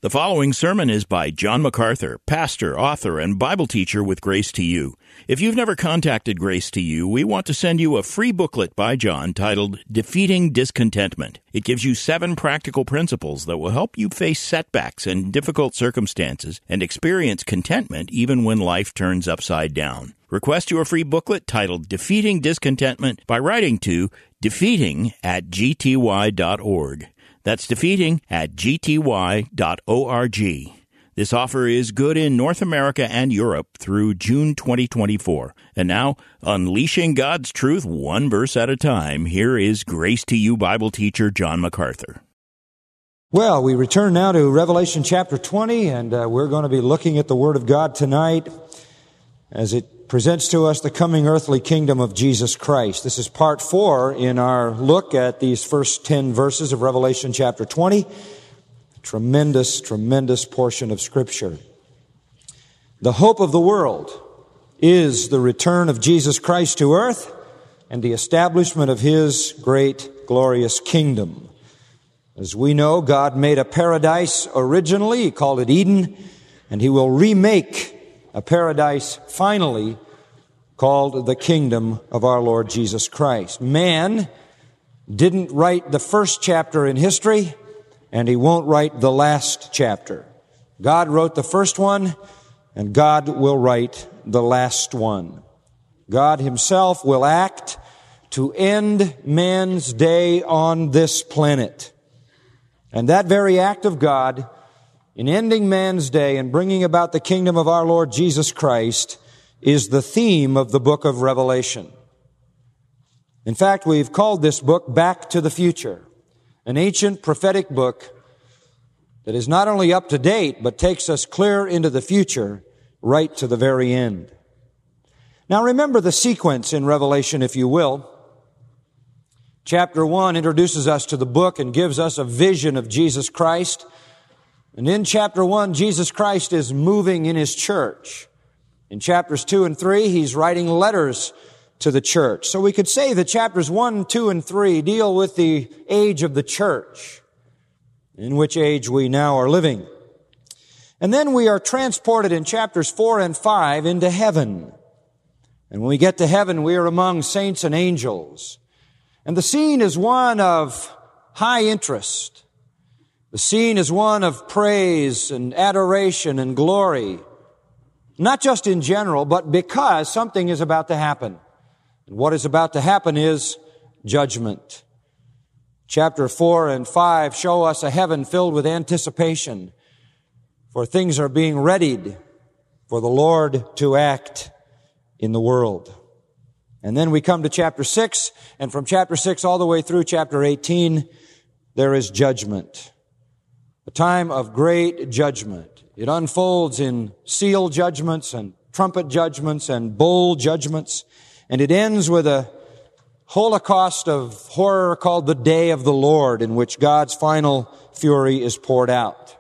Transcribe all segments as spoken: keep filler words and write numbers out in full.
The following sermon is by John MacArthur, pastor, author, and Bible teacher with Grace to You. If you've never contacted Grace to You, we want to send you a free booklet by John titled Defeating Discontentment. It gives you seven practical principles that will help you face setbacks and difficult circumstances and experience contentment even when life turns upside down. Request your free booklet titled Defeating Discontentment by writing to defeating at g t y dot org. That's defeating at g t y dot org. This offer is good in North America and Europe through June twenty twenty-four. And now, unleashing God's truth one verse at a time, here is Grace to You Bible teacher John MacArthur. Well, we return now to Revelation chapter twenty, and uh, we're going to be looking at the Word of God tonight as it presents to us the coming earthly kingdom of Jesus Christ. This is part four in our look at these first ten verses of Revelation chapter twenty. Tremendous, tremendous portion of Scripture. The hope of the world is the return of Jesus Christ to earth and the establishment of His great, glorious kingdom. As we know, God made a paradise originally. He called it Eden, and He will remake a paradise finally called the kingdom of our Lord Jesus Christ. Man didn't write the first chapter in history, and he won't write the last chapter. God wrote the first one, and God will write the last one. God Himself will act to end man's day on this planet. And that very act of God in ending man's day and bringing about the kingdom of our Lord Jesus Christ is the theme of the book of Revelation. In fact, we've called this book Back to the Future, an ancient prophetic book that is not only up to date, but takes us clear into the future, right to the very end. Now remember the sequence in Revelation, if you will. Chapter one introduces us to the book and gives us a vision of Jesus Christ. And in chapter one, Jesus Christ is moving in His church. In chapters two and three, He's writing letters to the church. So we could say that chapters one, two, and three deal with the age of the church, in which age we now are living. And then we are transported in chapters four and five into heaven. And when we get to heaven, we are among saints and angels. And the scene is one of high interest. The scene is one of praise and adoration and glory. Not just in general, but because something is about to happen. And what is about to happen is judgment. Chapter four and five show us a heaven filled with anticipation, for things are being readied for the Lord to act in the world. And then we come to chapter six, and from chapter six all the way through chapter eighteen, there is judgment. A time of great judgment. It unfolds in seal judgments and trumpet judgments and bowl judgments, and it ends with a holocaust of horror called the Day of the Lord, in which God's final fury is poured out.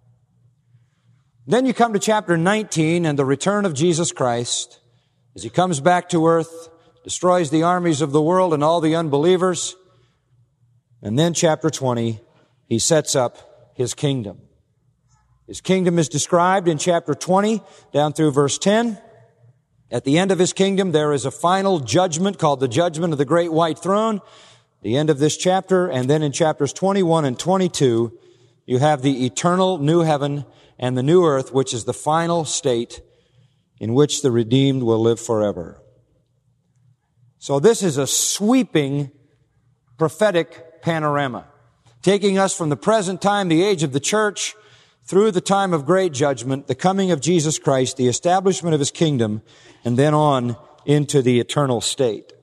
Then you come to chapter nineteen and the return of Jesus Christ as He comes back to earth, destroys the armies of the world and all the unbelievers. And then chapter twenty, He sets up His kingdom. His kingdom is described in chapter twenty down through verse ten. At the end of His kingdom, there is a final judgment called the judgment of the great white throne. The end of this chapter, and then in chapters twenty-one and twenty-two, you have the eternal new heaven and the new earth, which is the final state in which the redeemed will live forever. So this is a sweeping prophetic panorama, taking us from the present time, the age of the church, through the time of great judgment, the coming of Jesus Christ, the establishment of His kingdom, and then on into the eternal state.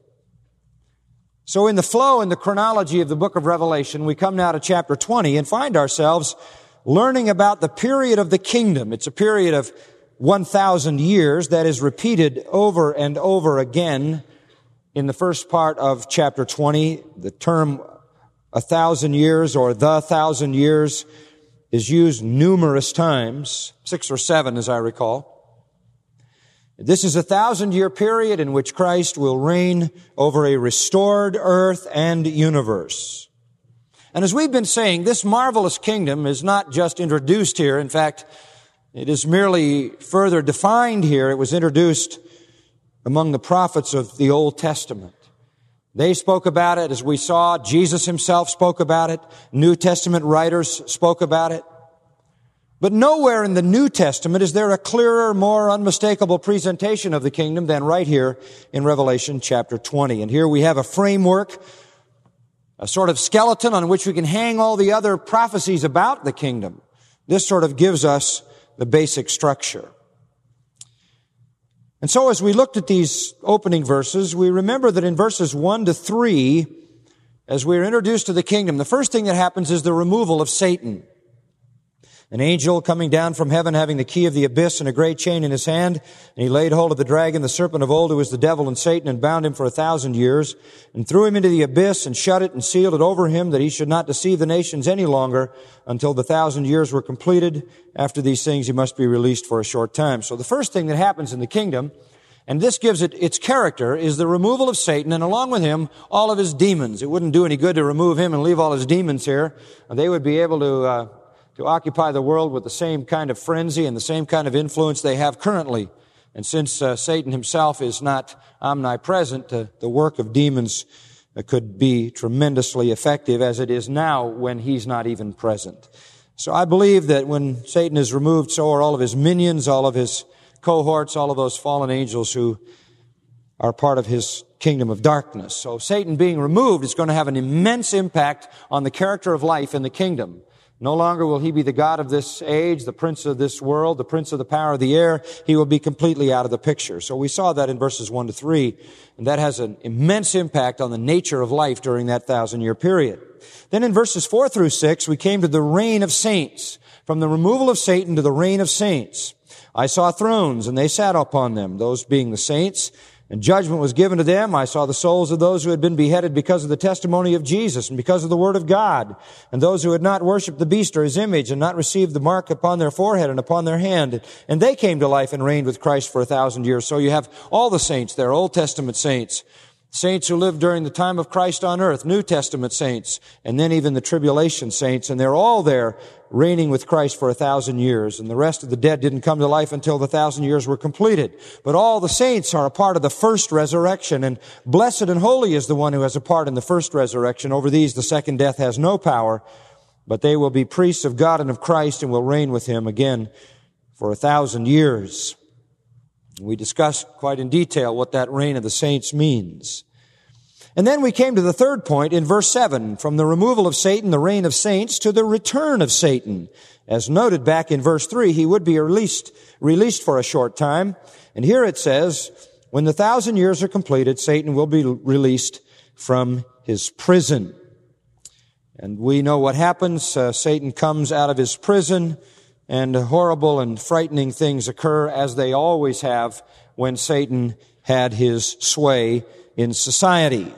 So in the flow and the chronology of the book of Revelation, we come now to chapter twenty and find ourselves learning about the period of the kingdom. It's a period of one thousand years that is repeated over and over again in the first part of chapter twenty. The term a thousand years or the thousand years is used numerous times, six or seven as I recall. This is a thousand-year period in which Christ will reign over a restored earth and universe. And as we've been saying, this marvelous kingdom is not just introduced here. In fact, it is merely further defined here. It was introduced among the prophets of the Old Testament. They spoke about it, as we saw. Jesus himself spoke about it. New Testament writers spoke about it. But nowhere in the New Testament is there a clearer, more unmistakable presentation of the kingdom than right here in Revelation chapter twenty. And here we have a framework, a sort of skeleton on which we can hang all the other prophecies about the kingdom. This sort of gives us the basic structure. And so as we looked at these opening verses, we remember that in verses one to three, as we are introduced to the kingdom, the first thing that happens is the removal of Satan. An angel coming down from heaven having the key of the abyss and a great chain in his hand, and he laid hold of the dragon, the serpent of old, who is the devil and Satan, and bound him for a thousand years, and threw him into the abyss, and shut it, and sealed it over him, that he should not deceive the nations any longer until the thousand years were completed. After these things he must be released for a short time. So the first thing that happens in the kingdom, and this gives it its character, is the removal of Satan, and along with him, all of his demons. It wouldn't do any good to remove him and leave all his demons here. They would be able to uh, to occupy the world with the same kind of frenzy and the same kind of influence they have currently. And since uh, Satan himself is not omnipresent, uh, the work of demons uh, could be tremendously effective, as it is now when he's not even present. So I believe that when Satan is removed, so are all of his minions, all of his cohorts, all of those fallen angels who are part of his kingdom of darkness. So Satan being removed is going to have an immense impact on the character of life in the kingdom. No longer will he be the God of this age, the prince of this world, the prince of the power of the air. He will be completely out of the picture. So we saw that in verses one to three, and that has an immense impact on the nature of life during that thousand-year period. Then in verses four through six, we came to the reign of saints. From the removal of Satan to the reign of saints. I saw thrones, and they sat upon them, those being the saints, and judgment was given to them. I saw the souls of those who had been beheaded because of the testimony of Jesus and because of the word of God, and those who had not worshipped the beast or his image and not received the mark upon their forehead and upon their hand. And they came to life and reigned with Christ for a thousand years. So you have all the saints there, Old Testament saints, saints who lived during the time of Christ on earth, New Testament saints, and then even the tribulation saints, and they're all there reigning with Christ for a thousand years. And the rest of the dead didn't come to life until the thousand years were completed. But all the saints are a part of the first resurrection, and blessed and holy is the one who has a part in the first resurrection. Over these the second death has no power, but they will be priests of God and of Christ and will reign with him again for a thousand years. We discussed quite in detail what that reign of the saints means. And then we came to the third point in verse seven, from the removal of Satan, the reign of saints, to the return of Satan. As noted back in verse three, he would be released, released for a short time. And here it says, when the thousand years are completed, Satan will be released from his prison. And we know what happens. Uh, Satan comes out of his prison, and horrible and frightening things occur, as they always have when Satan had his sway in society.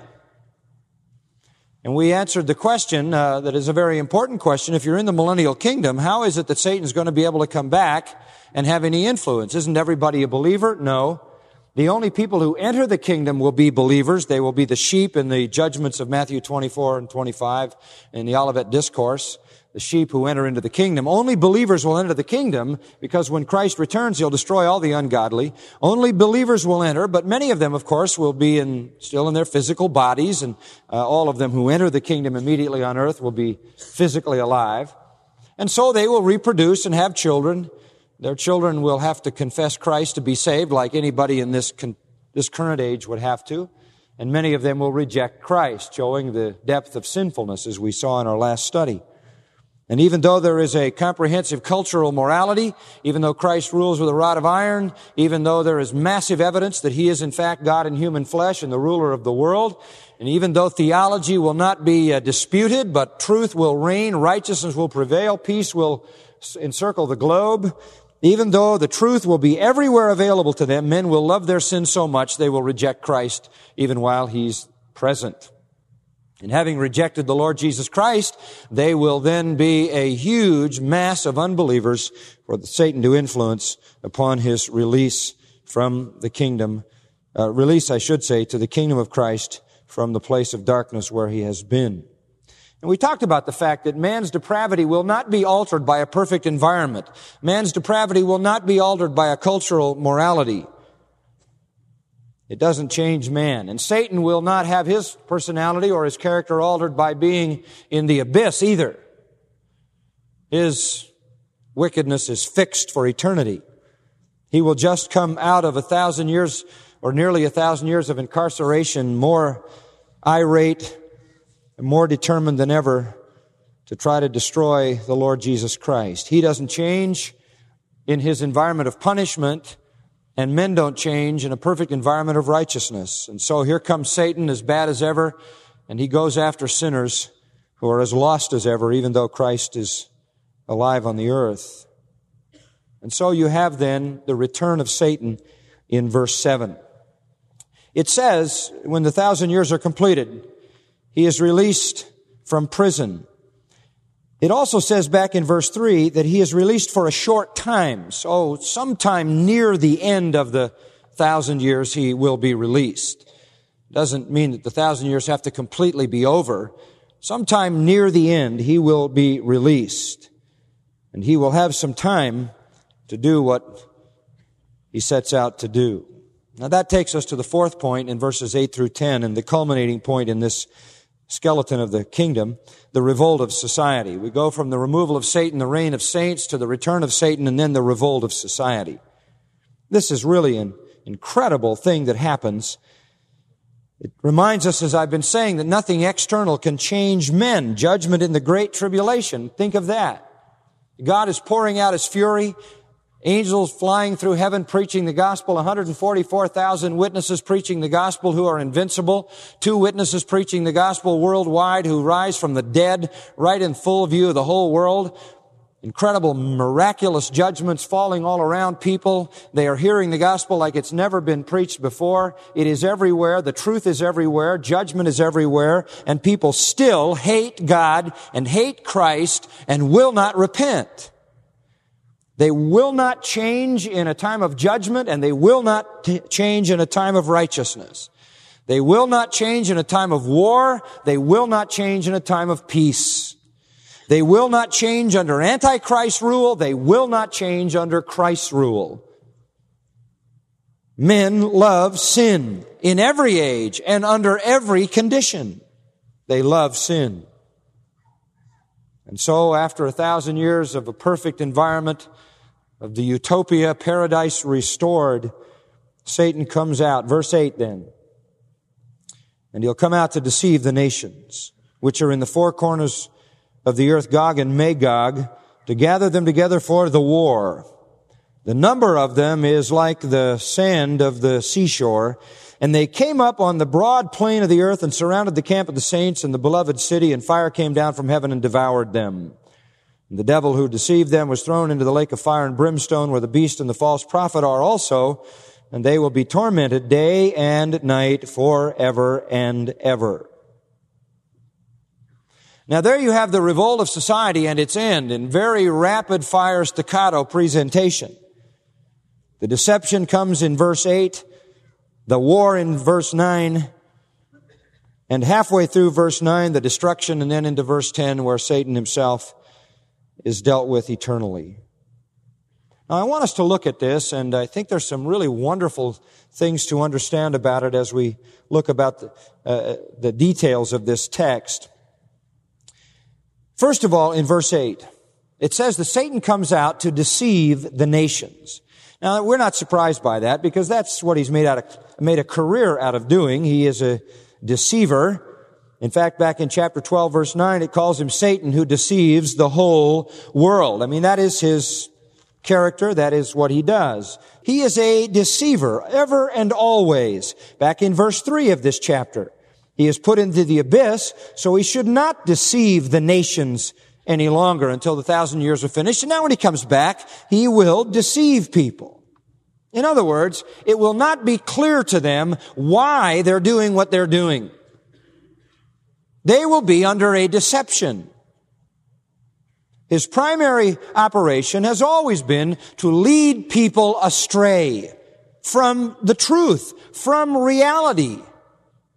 And we answered the question uh, that is a very important question. If you're in the millennial kingdom, how is it that Satan's going to be able to come back and have any influence? Isn't everybody a believer? No. The only people who enter the kingdom will be believers. They will be the sheep in the judgments of Matthew twenty-four and twenty-five in the Olivet Discourse. The sheep who enter into the kingdom. Only believers will enter the kingdom, because when Christ returns, he'll destroy all the ungodly. Only believers will enter, but many of them, of course, will be in, still in their physical bodies, and uh, all of them who enter the kingdom immediately on earth will be physically alive. And so they will reproduce and have children. Their children will have to confess Christ to be saved, like anybody in this con- this current age would have to. And many of them will reject Christ, showing the depth of sinfulness, as we saw in our last study. And even though there is a comprehensive cultural morality, even though Christ rules with a rod of iron, even though there is massive evidence that he is in fact God in human flesh and the ruler of the world, and even though theology will not be uh, disputed, but truth will reign, righteousness will prevail, peace will encircle the globe, even though the truth will be everywhere available to them, men will love their sin so much they will reject Christ even while he's present. And having rejected the Lord Jesus Christ, they will then be a huge mass of unbelievers for Satan to influence upon his release from the kingdom, uh, release, I should say, to the kingdom of Christ from the place of darkness where he has been. And we talked about the fact that man's depravity will not be altered by a perfect environment. Man's depravity will not be altered by a cultural morality. It doesn't change man. And Satan will not have his personality or his character altered by being in the abyss either. His wickedness is fixed for eternity. He will just come out of a thousand years or nearly a thousand years of incarceration more irate, more determined than ever to try to destroy the Lord Jesus Christ. He doesn't change in his environment of punishment, and men don't change in a perfect environment of righteousness. And so here comes Satan, as bad as ever, and he goes after sinners who are as lost as ever, even though Christ is alive on the earth. And so you have then the return of Satan in verse seven. It says, when the thousand years are completed, he is released from prison. It also says back in verse three that he is released for a short time. So sometime near the end of the thousand years he will be released. Doesn't mean that the thousand years have to completely be over. Sometime near the end he will be released. And he will have some time to do what he sets out to do. Now that takes us to the fourth point in verses eight through ten, and the culminating point in this skeleton of the kingdom, the revolt of society. We go from the removal of Satan, the reign of saints, to the return of Satan, and then the revolt of society. This is really an incredible thing that happens. It reminds us, as I've been saying, that nothing external can change men. Judgment in the great tribulation. Think of that. God is pouring out His fury. Angels flying through heaven preaching the gospel, one hundred forty-four thousand witnesses preaching the gospel who are invincible, two witnesses preaching the gospel worldwide who rise from the dead right in full view of the whole world. Incredible, miraculous judgments falling all around people. They are hearing the gospel like it's never been preached before. It is everywhere. The truth is everywhere. Judgment is everywhere. And people still hate God and hate Christ and will not repent. They will not change in a time of judgment, and they will not t- change in a time of righteousness. They will not change in a time of war. They will not change in a time of peace. They will not change under Antichrist rule. They will not change under Christ's rule. Men love sin in every age and under every condition. They love sin. And so after a thousand years of a perfect environment, of the utopia, paradise restored, Satan comes out. Verse eight then. And he'll come out to deceive the nations, which are in the four corners of the earth, Gog and Magog, to gather them together for the war. The number of them is like the sand of the seashore. And they came up on the broad plain of the earth and surrounded the camp of the saints and the beloved city, and fire came down from heaven and devoured them. And the devil who deceived them was thrown into the lake of fire and brimstone, where the beast and the false prophet are also, and they will be tormented day and night forever and ever. Now there you have the revolt of society and its end in very rapid fire staccato presentation. The deception comes in verse eight, the war in verse nine, and halfway through verse nine, the destruction, and then into verse ten, where Satan himself is dealt with eternally. Now, I want us to look at this, and I think there's some really wonderful things to understand about it as we look about the, uh, the details of this text. First of all, in verse eight, it says that Satan comes out to deceive the nations. Now, we're not surprised by that, because that's what he's made out of, made a career out of doing. He is a deceiver. In fact, back in chapter twelve, verse nine, it calls him Satan, who deceives the whole world. I mean, that is his character. That is what he does. He is a deceiver, ever and always. Back in verse three of this chapter, he is put into the abyss, so he should not deceive the nations any longer until the thousand years are finished. And now when he comes back, he will deceive people. In other words, it will not be clear to them why they're doing what they're doing. They will be under a deception. His primary operation has always been to lead people astray from the truth, from reality.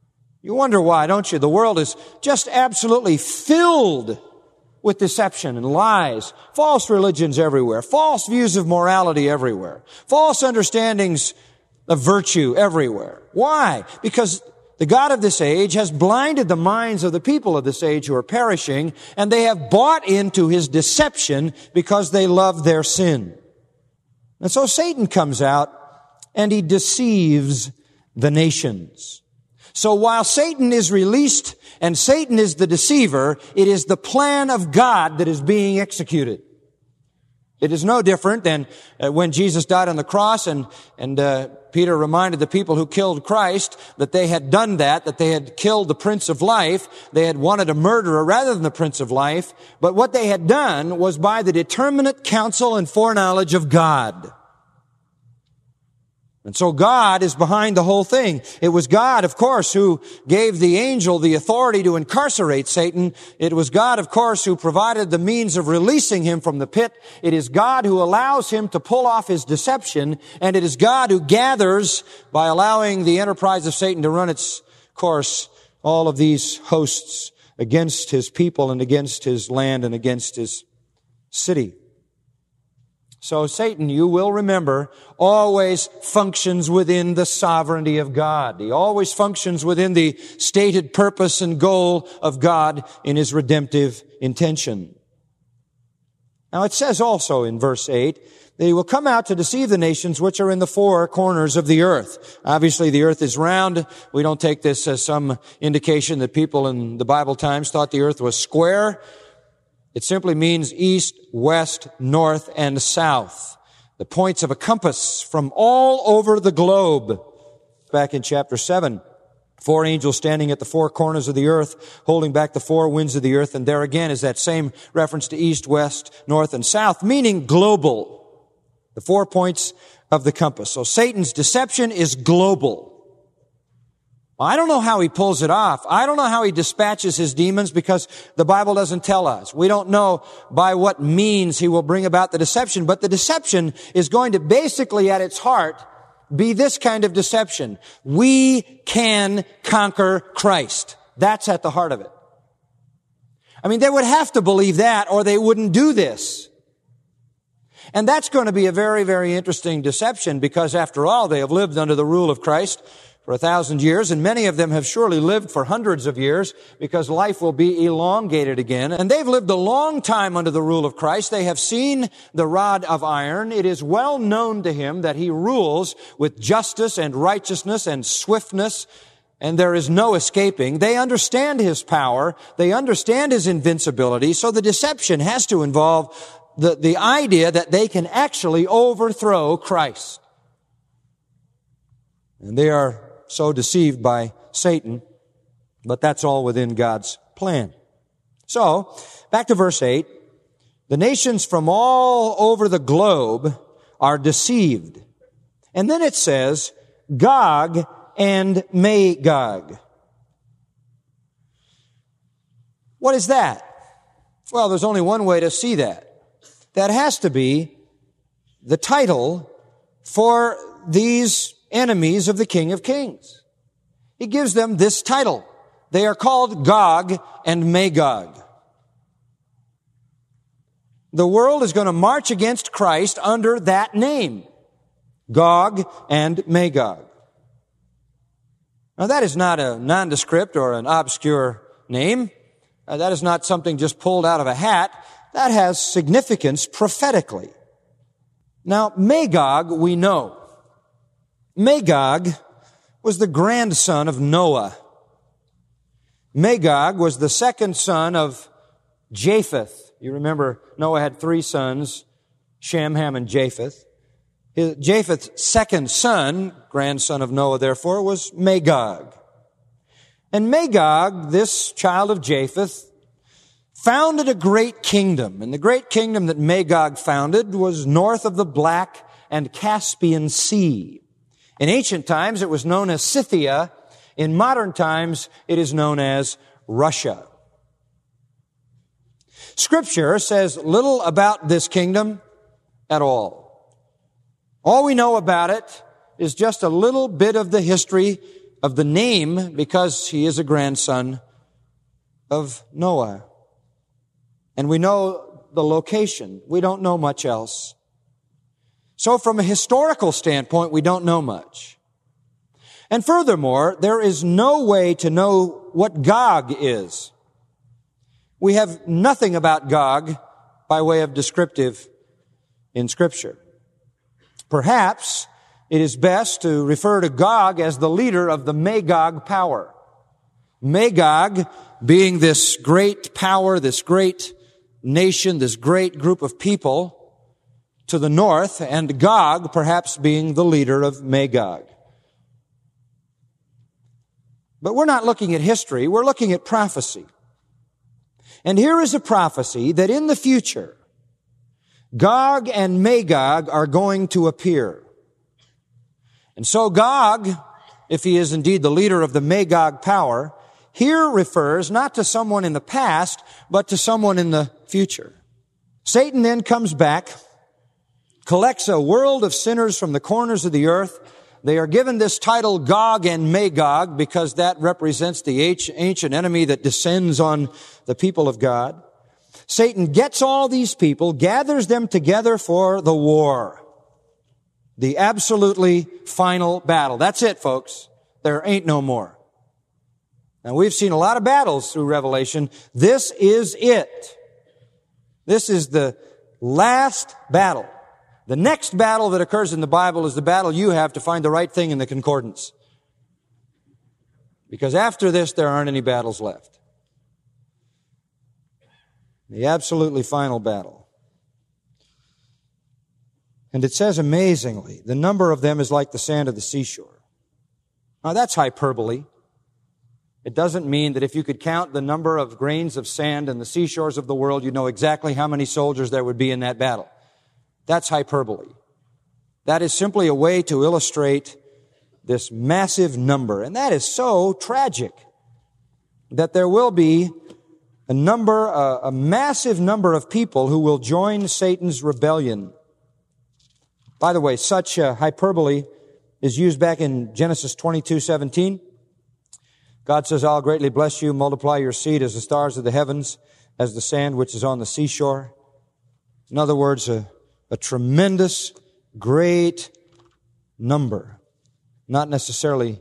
You wonder why, don't you? The world is just absolutely filled with deception and lies, false religions everywhere, false views of morality everywhere, false understandings of virtue everywhere. Why? Because the God of this age has blinded the minds of the people of this age who are perishing, and they have bought into his deception because they love their sin. And so Satan comes out and he deceives the nations. So while Satan is released and Satan is the deceiver, it is the plan of God that is being executed. It is no different than uh, when Jesus died on the cross and, and uh, Peter reminded the people who killed Christ that they had done that, that they had killed the Prince of Life. They had wanted a murderer rather than the Prince of Life. But what they had done was by the determinate counsel and foreknowledge of God. And so God is behind the whole thing. It was God, of course, who gave the angel the authority to incarcerate Satan. It was God, of course, who provided the means of releasing him from the pit. It is God who allows him to pull off his deception. And it is God who gathers, by allowing the enterprise of Satan to run its course, all of these hosts against his people and against his land and against his city. So Satan, you will remember, always functions within the sovereignty of God. He always functions within the stated purpose and goal of God in his redemptive intention. Now it says also in verse eight that he will come out to deceive the nations which are in the four corners of the earth. Obviously the earth is round. We don't take this as some indication that people in the Bible times thought the earth was square. It simply means east, west, north, and south. The points of a compass from all over the globe. Back in chapter seven, four angels standing at the four corners of the earth, holding back the four winds of the earth. And there again is that same reference to east, west, north, and south, meaning global. The four points of the compass. So Satan's deception is global. I don't know how he pulls it off. I don't know how he dispatches his demons because the Bible doesn't tell us. We don't know by what means he will bring about the deception, but the deception is going to basically at its heart be this kind of deception. We can conquer Christ. That's at the heart of it. I mean, they would have to believe that or they wouldn't do this. And that's going to be a very, very interesting deception because after all, they have lived under the rule of Christ for a thousand years, and many of them have surely lived for hundreds of years because life will be elongated again. And they've lived a long time under the rule of Christ. They have seen the rod of iron. It is well known to him that he rules with justice and righteousness and swiftness, and there is no escaping. They understand his power. They understand his invincibility. So the deception has to involve the, the idea that they can actually overthrow Christ. And they are so deceived by Satan, but that's all within God's plan. So, back to verse eight. The nations from all over the globe are deceived. And then it says, Gog and Magog. What is that? Well, there's only one way to see that. That has to be the title for these enemies of the King of Kings. He gives them this title. They are called Gog and Magog. The world is going to march against Christ under that name. Gog and Magog. Now that is not a nondescript or an obscure name. Uh, that is not something just pulled out of a hat. That has significance prophetically. Now Magog we know. Magog was the grandson of Noah. Magog was the second son of Japheth. You remember Noah had three sons, Shem, Ham, and Japheth. His, Japheth's second son, grandson of Noah therefore, was Magog. And Magog, this child of Japheth, founded a great kingdom. And the great kingdom that Magog founded was north of the Black and Caspian Sea. In ancient times, it was known as Scythia. In modern times, it is known as Russia. Scripture says little about this kingdom at all. All we know about it is just a little bit of the history of the name because he is a grandson of Noah. And we know the location. We don't know much else. So from a historical standpoint, we don't know much. And furthermore, there is no way to know what Gog is. We have nothing about Gog by way of descriptive in Scripture. Perhaps it is best to refer to Gog as the leader of the Magog power. Magog being this great power, this great nation, this great group of people to the north, and Gog perhaps being the leader of Magog. But we're not looking at history, we're looking at prophecy. And here is a prophecy that in the future, Gog and Magog are going to appear. And so Gog, if he is indeed the leader of the Magog power, here refers not to someone in the past, but to someone in the future. Satan then comes back, collects a world of sinners from the corners of the earth. They are given this title Gog and Magog because that represents the ancient enemy that descends on the people of God. Satan gets all these people, gathers them together for the war. The absolutely final battle. That's it, folks. There ain't no more. Now, we've seen a lot of battles through Revelation. This is it. This is the last battle. The next battle that occurs in the Bible is the battle you have to find the right thing in the concordance. Because after this, there aren't any battles left. The absolutely final battle. And it says amazingly, the number of them is like the sand of the seashore. Now that's hyperbole. It doesn't mean that if you could count the number of grains of sand in the seashores of the world, you'd know exactly how many soldiers there would be in that battle. That's hyperbole. That is simply a way to illustrate this massive number. And that is so tragic that there will be a number, a, a massive number of people who will join Satan's rebellion. By the way, such uh, hyperbole is used back in Genesis twenty-two seventeen. God says, I'll greatly bless you, multiply your seed as the stars of the heavens, as the sand which is on the seashore. In other words, a, a tremendous, great number. Not necessarily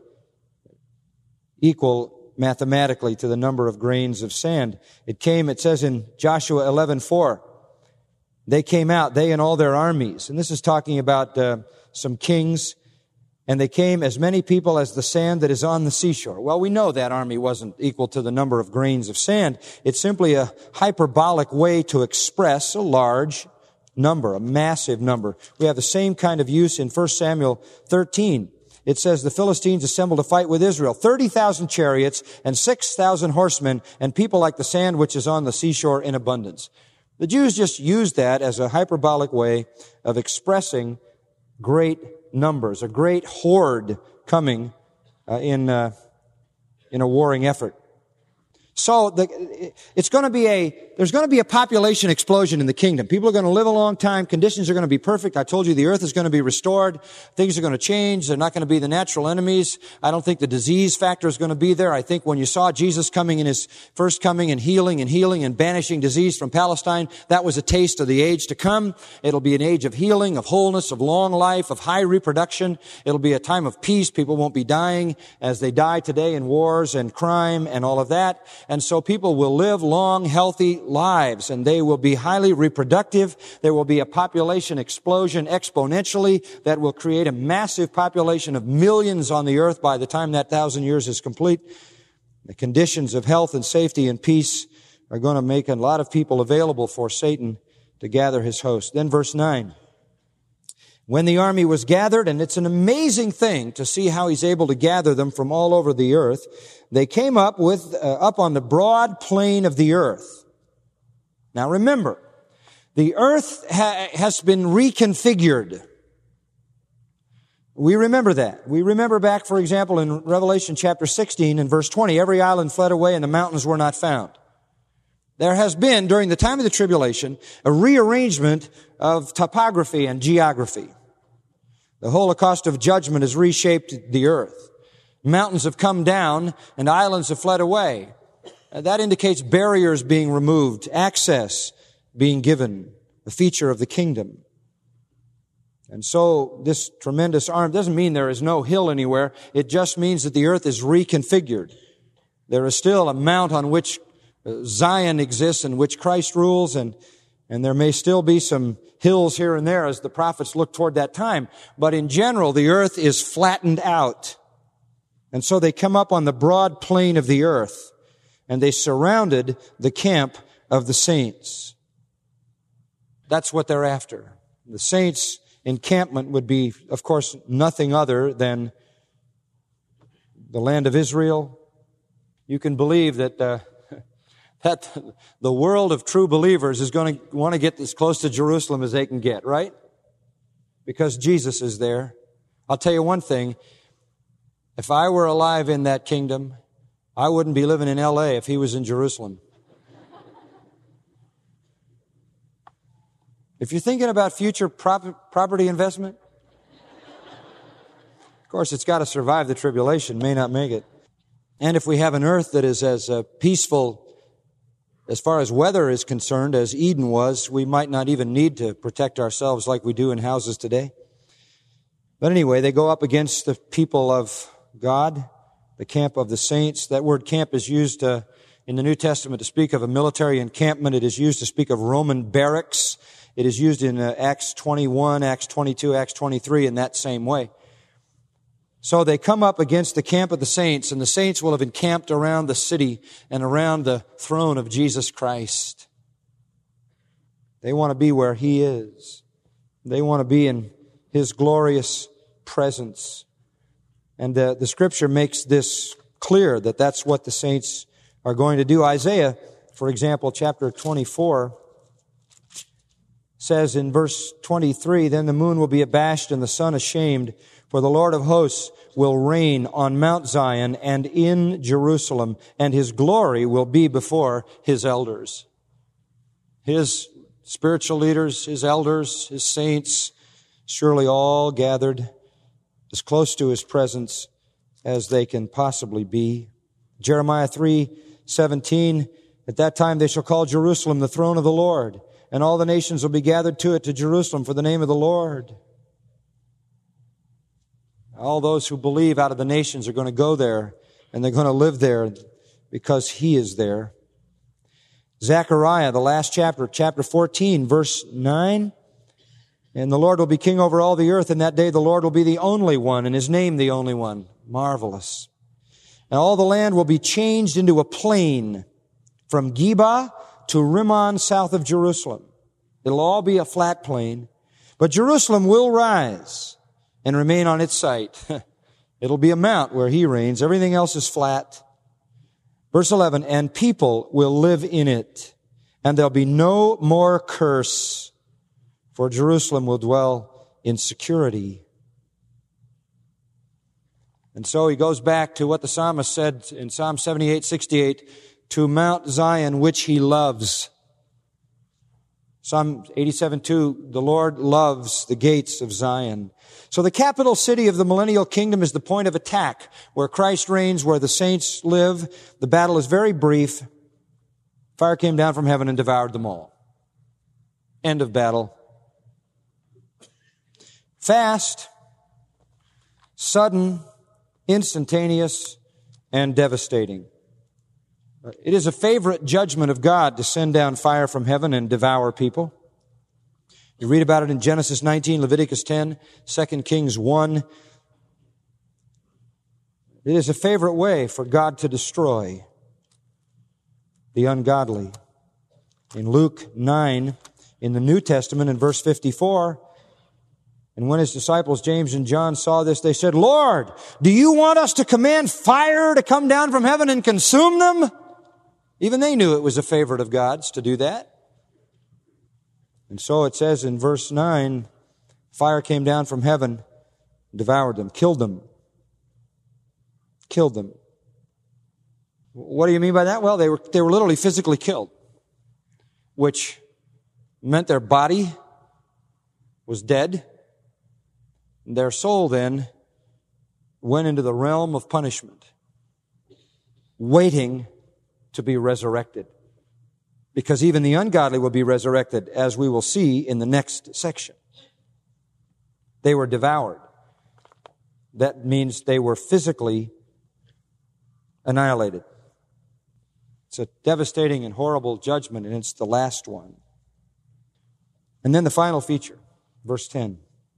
equal mathematically to the number of grains of sand. It came, it says in Joshua eleven four, they came out, they and all their armies. And this is talking about uh, some kings. And they came as many people as the sand that is on the seashore. Well, we know that army wasn't equal to the number of grains of sand. It's simply a hyperbolic way to express a large number, a massive number. We have the same kind of use in First Samuel thirteen. It says the Philistines assembled to fight with Israel. thirty thousand chariots and six thousand horsemen and people like the sand which is on the seashore in abundance. The Jews just used that as a hyperbolic way of expressing great numbers, a great horde coming uh, in uh, in a warring effort. So the, it's going to be a, there's going to be a population explosion in the kingdom. People are going to live a long time. Conditions are going to be perfect. I told you the earth is going to be restored. Things are going to change. They're not going to be the natural enemies. I don't think the disease factor is going to be there. I think when you saw Jesus coming in his first coming and healing and healing and banishing disease from Palestine, that was a taste of the age to come. It'll be an age of healing, of wholeness, of long life, of high reproduction. It'll be a time of peace. People won't be dying as they die today in wars and crime and all of that. And so people will live long, healthy lives, and they will be highly reproductive. There will be a population explosion exponentially that will create a massive population of millions on the earth by the time that thousand years is complete. The conditions of health and safety and peace are going to make a lot of people available for Satan to gather his host. Then verse nine. When the army was gathered, and it's an amazing thing to see how he's able to gather them from all over the earth, they came up with, uh, up on the broad plain of the earth. Now remember, the earth ha- has been reconfigured. We remember that. We remember back, for example, in Revelation chapter sixteen and verse twenty, every island fled away and the mountains were not found. There has been, during the time of the tribulation, a rearrangement of topography and geography. The Holocaust of judgment has reshaped the earth. Mountains have come down and islands have fled away. Uh, that indicates barriers being removed, access being given, a feature of the kingdom. And so this tremendous arm doesn't mean there is no hill anywhere. It just means that the earth is reconfigured. There is still a mount on which Zion exists and which Christ rules, and, and there may still be some hills here and there as the prophets look toward that time. But in general, the earth is flattened out. And so they come up on the broad plain of the earth, and they surrounded the camp of the saints. That's what they're after. The saints' encampment would be, of course, nothing other than the land of Israel. You can believe that uh, that the world of true believers is going to want to get as close to Jerusalem as they can get, right? Because Jesus is there. I'll tell you one thing. If I were alive in that kingdom, I wouldn't be living in L A if he was in Jerusalem. If you're thinking about future prop- property investment, of course, it's got to survive the tribulation, may not make it. And if we have an earth that is as uh, peaceful as far as weather is concerned as Eden was, we might not even need to protect ourselves like we do in houses today. But anyway, they go up against the people of God, the camp of the saints. That word camp is used uh, in the New Testament to speak of a military encampment. It is used to speak of Roman barracks. It is used in uh, Acts twenty-one, Acts twenty-two, Acts twenty-three in that same way. So they come up against the camp of the saints, and the saints will have encamped around the city and around the throne of Jesus Christ. They want to be where He is. They want to be in His glorious presence. And uh, the Scripture makes this clear that that's what the saints are going to do. Isaiah, for example, chapter twenty-four, says in verse twenty-three, "Then the moon will be abashed and the sun ashamed, for the Lord of hosts will reign on Mount Zion and in Jerusalem, and His glory will be before His elders." His spiritual leaders, His elders, His saints, surely all gathered as close to His presence as they can possibly be. Jeremiah three seventeen, "At that time they shall call Jerusalem the throne of the Lord, and all the nations will be gathered to it, to Jerusalem, for the name of the Lord." All those who believe out of the nations are going to go there, and they're going to live there because He is there. Zechariah, the last chapter, chapter fourteen, verse nine, "And the Lord will be king over all the earth, and that day the Lord will be the only one, and His name the only one." Marvelous. "And all the land will be changed into a plain, from Geba to Rimmon south of Jerusalem." It'll all be a flat plain. But Jerusalem will rise and remain on its site. It'll be a mount where He reigns. Everything else is flat. Verse eleven, "And people will live in it, and there'll be no more curse, for Jerusalem will dwell in security." And so he goes back to what the psalmist said in Psalm seventy-eight sixty-eight, "To Mount Zion, which He loves." Psalm eighty-seven two, "The Lord loves the gates of Zion." So the capital city of the millennial kingdom is the point of attack, where Christ reigns, where the saints live. The battle is very brief. Fire came down from heaven and devoured them all. End of battle. Fast, sudden, instantaneous, and devastating. It is a favorite judgment of God to send down fire from heaven and devour people. You read about it in Genesis nineteen, Leviticus ten, Second Kings one. It is a favorite way for God to destroy the ungodly. In Luke nine, in the New Testament, in verse fifty-four, "And when His disciples James and John saw this, they said, 'Lord, do you want us to command fire to come down from heaven and consume them?'" Even they knew it was a favorite of God's to do that. And so it says in verse nine, fire came down from heaven, devoured them, killed them. Killed them. What do you mean by that? Well, they were, they were literally physically killed, which meant their body was dead. Their soul then went into the realm of punishment, waiting to be resurrected. Because even the ungodly will be resurrected, as we will see in the next section. They were devoured. That means they were physically annihilated. It's a devastating and horrible judgment, and it's the last one. And then the final feature, verse ten.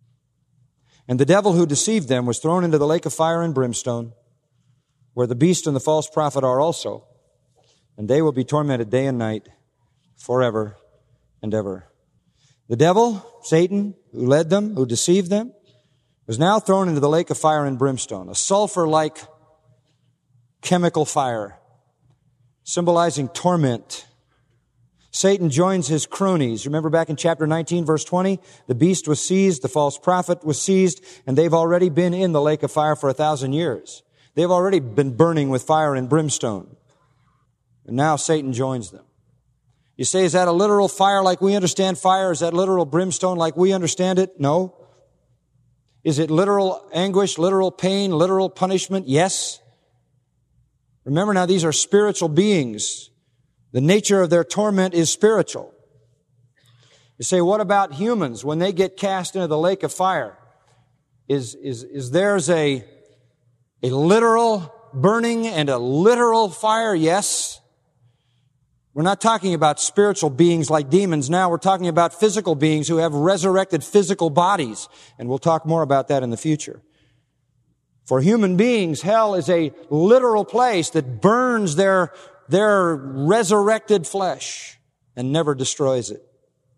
And the devil who deceived them was thrown into the lake of fire and brimstone, where the beast and the false prophet are also, and they will be tormented day and night forever and ever. The devil, Satan, who led them, who deceived them, was now thrown into the lake of fire and brimstone, a sulfur-like chemical fire, symbolizing torment. Satan joins his cronies. Remember back in chapter nineteen, verse twenty, the beast was seized, the false prophet was seized, and they've already been in the lake of fire for a thousand years. They've already been burning with fire and brimstone. And now Satan joins them. You say, is that a literal fire like we understand fire? Is that literal brimstone like we understand it? No. Is it literal anguish, literal pain, literal punishment? Yes. Remember now, these are spiritual beings. The nature of their torment is spiritual. You say, what about humans when they get cast into the lake of fire? Is, is, is theirs a, a literal burning and a literal fire? Yes. We're not talking about spiritual beings like demons now. We're talking about physical beings who have resurrected physical bodies. And we'll talk more about that in the future. For human beings, hell is a literal place that burns their, their resurrected flesh and never destroys it.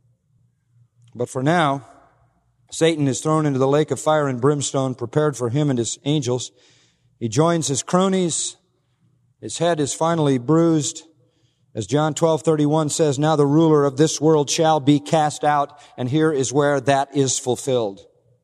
But for now, Satan is thrown into the lake of fire and brimstone prepared for him and his angels. He joins his cronies. His head is finally bruised. As John twelve thirty-one says, now the ruler of this world shall be cast out, and here is where that is fulfilled.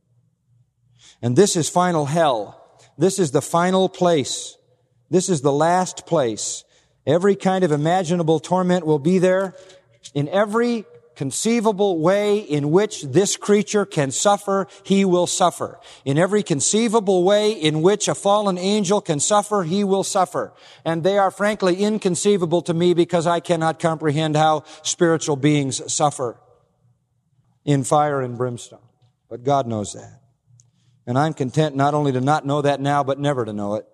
And this is final hell. This is the final place. This is the last place. Every kind of imaginable torment will be there. In every conceivable way in which this creature can suffer, he will suffer. In every conceivable way in which a fallen angel can suffer, he will suffer. And they are frankly inconceivable to me because I cannot comprehend how spiritual beings suffer in fire and brimstone. But God knows that. And I'm content not only to not know that now, but never to know it.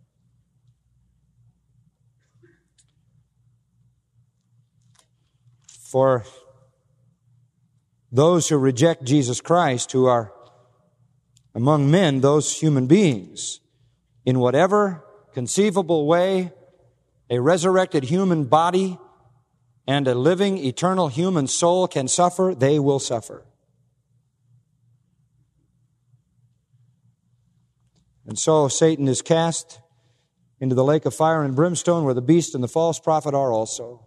For those who reject Jesus Christ, who are among men, those human beings, in whatever conceivable way a resurrected human body and a living, eternal human soul can suffer, they will suffer. And so Satan is cast into the lake of fire and brimstone where the beast and the false prophet are also.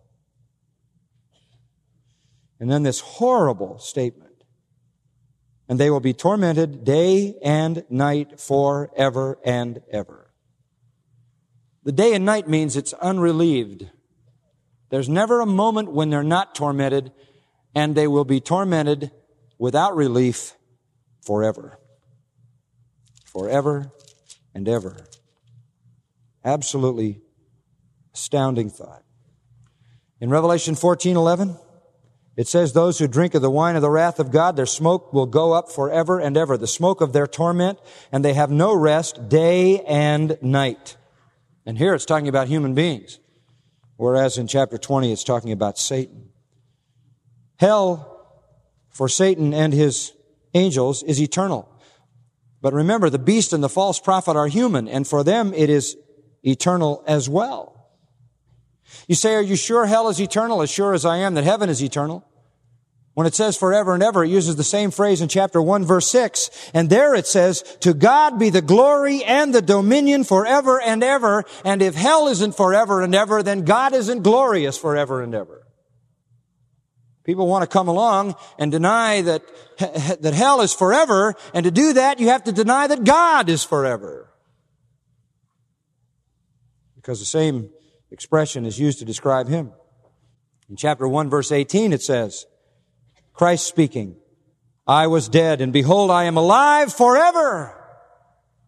And then this horrible statement. And they will be tormented day and night forever and ever. The day and night means it's unrelieved. There's never a moment when they're not tormented, and they will be tormented without relief forever. Forever and ever. Absolutely astounding thought. In Revelation fourteen eleven, it says, those who drink of the wine of the wrath of God, their smoke will go up forever and ever. The smoke of their torment, and they have no rest day and night. And here it's talking about human beings. Whereas in chapter twenty, it's talking about Satan. Hell for Satan and his angels is eternal. But remember, the beast and the false prophet are human, and for them it is eternal as well. You say, are you sure hell is eternal? As sure as I am that heaven is eternal. When it says forever and ever, it uses the same phrase in chapter one, verse six. And there it says, to God be the glory and the dominion forever and ever. And if hell isn't forever and ever, then God isn't glorious forever and ever. People want to come along and deny that, that hell is forever. And to do that, you have to deny that God is forever. Because the same expression is used to describe him. In chapter one, verse eighteen, it says, Christ speaking, I was dead, and behold, I am alive forever.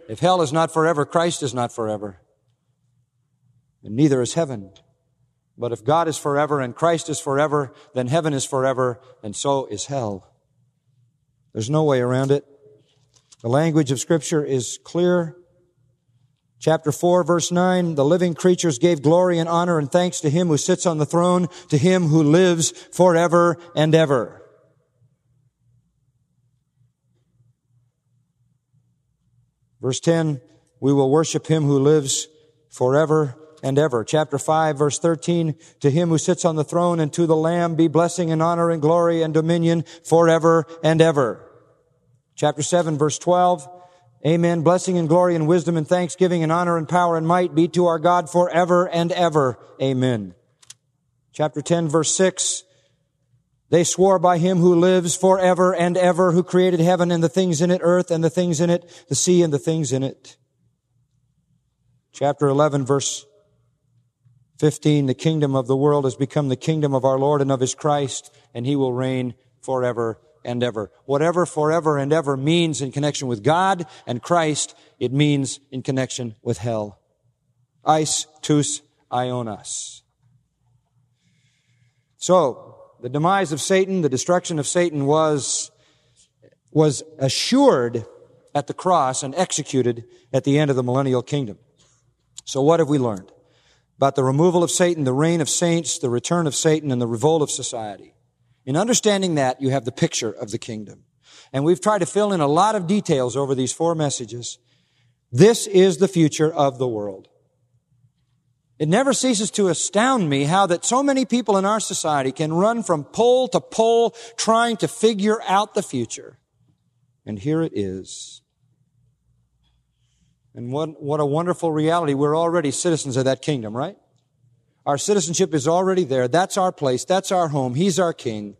If hell is not forever, Christ is not forever. And neither is heaven. But if God is forever and Christ is forever, then heaven is forever, and so is hell. There's no way around it. The language of Scripture is clear. Chapter four, verse nine, the living creatures gave glory and honor and thanks to Him who sits on the throne, to Him who lives forever and ever. Verse ten, we will worship Him who lives forever and ever. Chapter five, verse thirteen, to Him who sits on the throne and to the Lamb be blessing and honor and glory and dominion forever and ever. Chapter seven, verse twelve, amen. Blessing and glory and wisdom and thanksgiving and honor and power and might be to our God forever and ever. Amen. Chapter ten, verse six, they swore by Him who lives forever and ever, who created heaven and the things in it, earth and the things in it, the sea and the things in it. Chapter eleven, verse fifteen, the kingdom of the world has become the kingdom of our Lord and of His Christ, and He will reign forever and ever. Whatever forever and ever means in connection with God and Christ, it means in connection with hell. Eis tous aionas. So, the demise of Satan, the destruction of Satan was, was assured at the cross and executed at the end of the millennial kingdom. So what have we learned about the removal of Satan, the reign of saints, the return of Satan, and the revolt of society? In understanding that, you have the picture of the kingdom. And we've tried to fill in a lot of details over these four messages. This is the future of the world. It never ceases to astound me how that so many people in our society can run from pole to pole trying to figure out the future. And here it is. And what, what a wonderful reality. We're already citizens of that kingdom, right? Our citizenship is already there. That's our place. That's our home. He's our king.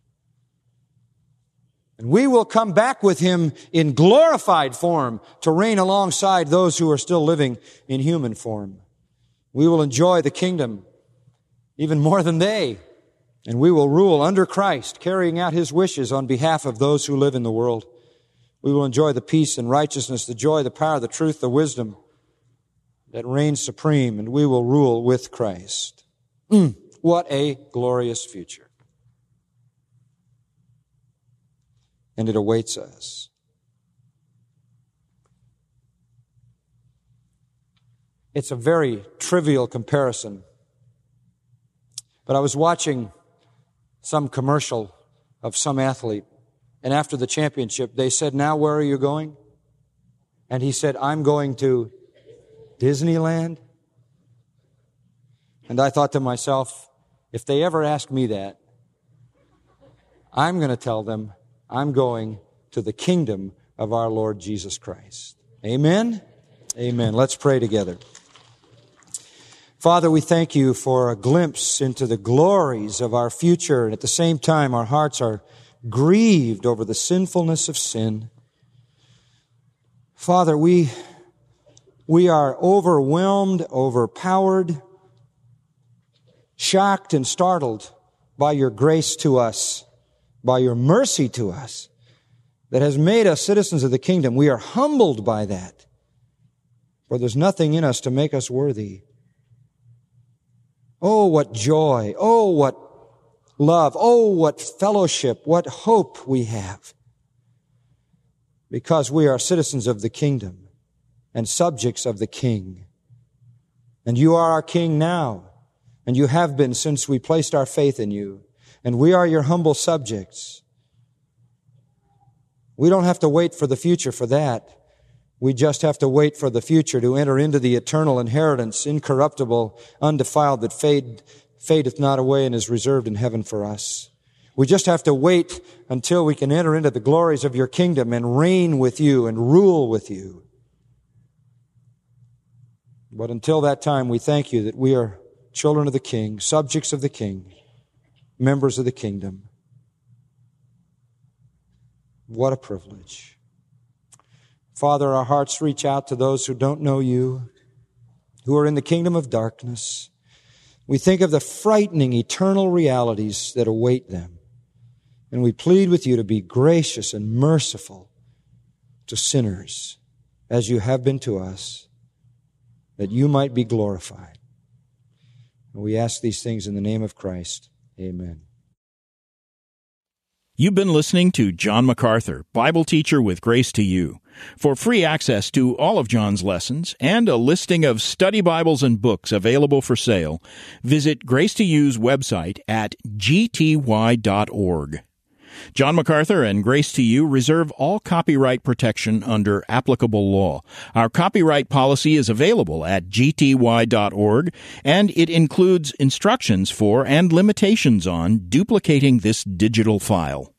And we will come back with Him in glorified form to reign alongside those who are still living in human form. We will enjoy the kingdom even more than they. And we will rule under Christ, carrying out His wishes on behalf of those who live in the world. We will enjoy the peace and righteousness, the joy, the power, the truth, the wisdom that reigns supreme, and we will rule with Christ. Mm, what a glorious future. And it awaits us. It's a very trivial comparison, but I was watching some commercial of some athlete, and after the championship, they said, "Now where are you going?" And he said, "I'm going to Disneyland." And I thought to myself, if they ever ask me that, I'm going to tell them I'm going to the kingdom of our Lord Jesus Christ. Amen? Amen. Let's pray together. Father, we thank You for a glimpse into the glories of our future, and at the same time our hearts are grieved over the sinfulness of sin. Father, we We are overwhelmed, overpowered, shocked and startled by Your grace to us, by Your mercy to us, that has made us citizens of the kingdom. We are humbled by that, for there's nothing in us to make us worthy. Oh, what joy! Oh, what love! Oh, what fellowship! What hope we have, because we are citizens of the kingdom and subjects of the King. And You are our King now, and You have been since we placed our faith in You, and we are Your humble subjects. We don't have to wait for the future for that. We just have to wait for the future to enter into the eternal inheritance, incorruptible, undefiled, that fade, fadeth not away and is reserved in heaven for us. We just have to wait until we can enter into the glories of Your kingdom and reign with You and rule with You. But until that time, we thank You that we are children of the King, subjects of the King, members of the kingdom. What a privilege. Father, our hearts reach out to those who don't know You, who are in the kingdom of darkness. We think of the frightening eternal realities that await them. And we plead with You to be gracious and merciful to sinners as you have been to us, that you might be glorified. And we ask these things in the name of Christ. Amen. You've been listening to John MacArthur, Bible teacher with Grace to You. For free access to all of John's lessons and a listing of study Bibles and books available for sale, visit Grace to You's website at g t y dot org. John MacArthur and Grace to You reserve all copyright protection under applicable law. Our copyright policy is available at g t y dot org, and it includes instructions for and limitations on duplicating this digital file.